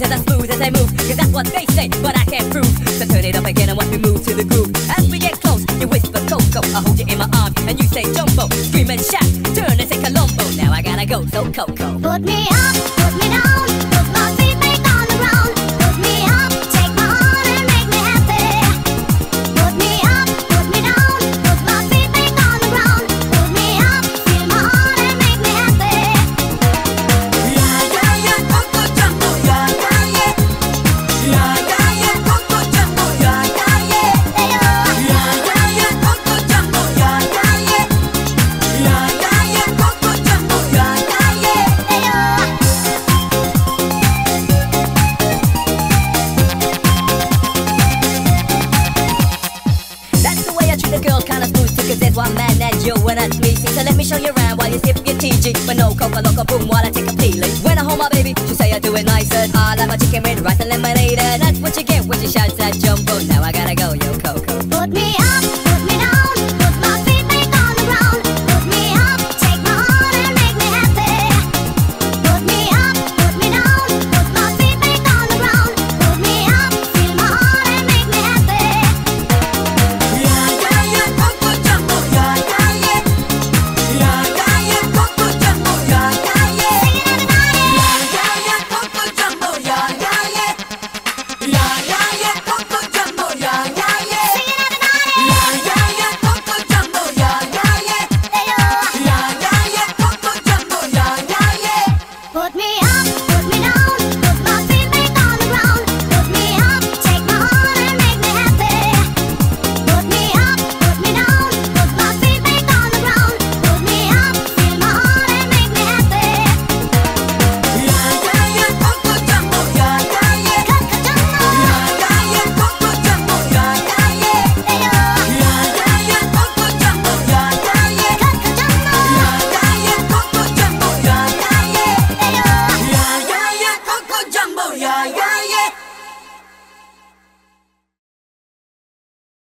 is as smooth as I move, cause that's what they say, but I can't prove. So turn it up again and watch me move to the groove. As we get close, you whisper Coco, I hold you in my arms and you say Jumbo. Scream and shout, turn and say Colombo. Now I gotta go, so Coco. Put me up, put me down, put my feet back on the ground. Put me up, take my heart and make me happy. Put me up, put me down, put my feet back on the ground. Put me up, feel my heart and make me happy. Yeah, yeah, yeah, Coco Jumbo, yeah, yeah, yeah. Yeah, yeah, yeah, Coco Jumbo, yeah, yeah, yeah. Yeah, yeah, yeah, Coco Jumbo, yeah, yeah, yeah. Yeah, yeah, yeah, Coco Jumbo, yeah, yeah, yeah. That's the way I treat a girl, kinda smooth too, cause there's one man and you and that's me. See, so let me show you around while you sip your TG. But no Coca Loca boom while I take a peeling. When I hold my baby, she say I do it nicer. I like my chicken with rice and lemonade, and that's what you get when she shouts at Jumbo. Now